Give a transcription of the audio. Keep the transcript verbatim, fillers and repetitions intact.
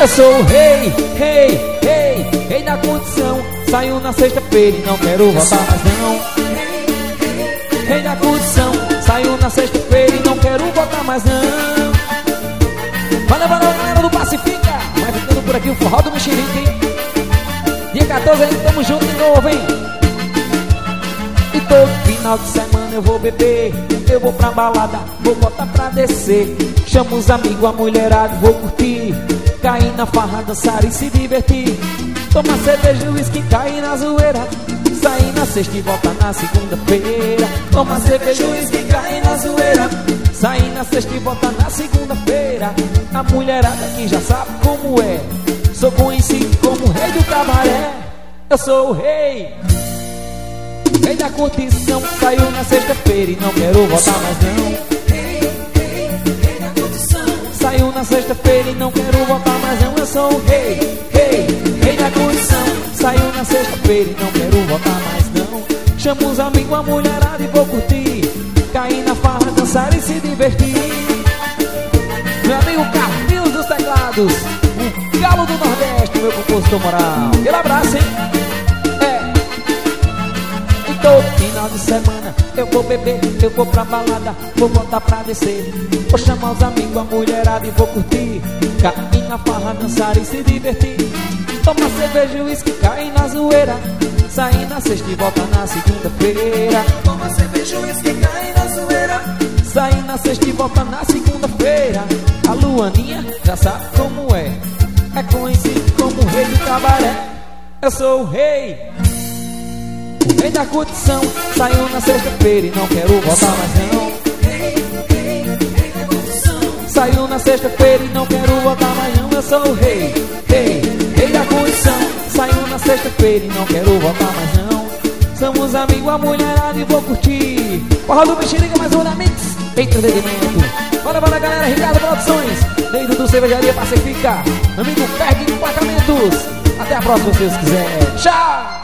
Eu sou o rei, rei, rei, rei da curtição. Saio na sexta-feira e não quero voltar mais não. Rei da curtição, saiu na sexta-feira e não quero voltar mais não. Valeu, valeu, galera do Pacifica. Vai ficando por aqui o forró do Mexerique, hein? Dia quatorze aí, tamo junto de novo, hein? E todo final de semana eu vou beber, eu vou pra balada, vou botar pra descer. Chamo os amigos, a mulherada, vou curtir, cair na farra, dançar e se divertir. Toma cerveja, uísque, cair na zoeira, sair na sexta e volta na segunda-feira. Toma cerveja, uísque, cair na zoeira, sair na sexta e volta na segunda-feira. A mulherada aqui já sabe como é, sou conhecido como o rei do cabaré. Eu sou o rei, o rei da curtição. Saiu na sexta-feira e não quero voltar mais não. Saiu na sexta-feira e não quero voltar mais não. Eu sou o rei, rei, rei da curtição. Saiu na sexta-feira e não quero voltar mais não. Chamo os amigos, a mulherada e vou curtir, cair na farra, dançar e se divertir. Meu amigo Carlinhos dos teclados, o galo do Nordeste, meu compositor moral. Aquele abraço, hein? É. E todo final de semana eu vou beber, eu vou pra balada, vou botar pra descer. Vou chamar os amigos, a mulherada e vou curtir, cair na farra, dançar e se divertir. Toma cerveja e uísque, cair na zoeira, sair na sexta e volta na segunda-feira. Toma cerveja e uísque, cair na zoeira, sair na sexta e volta na segunda-feira. A Luaninha já sabe como é, é conhecido como o rei do cabaré. Eu sou o rei, o rei da curtição. Saiu na sexta-feira e não quero voltar mais não. Saiu na sexta-feira e não quero voltar mais não. Eu sou o rei, rei, rei da curtição. Saiu na sexta-feira e não quero voltar mais não. Somos amigos, a mulherada e vou curtir. Forró do Mexerica, mais um da Mix, entretenimento. Bora, bora, galera, Ricardo Produções, dentro do Cervejaria Pacifica. Amigo Ferg Emplacamentos. Até a próxima, se Deus quiser. Tchau!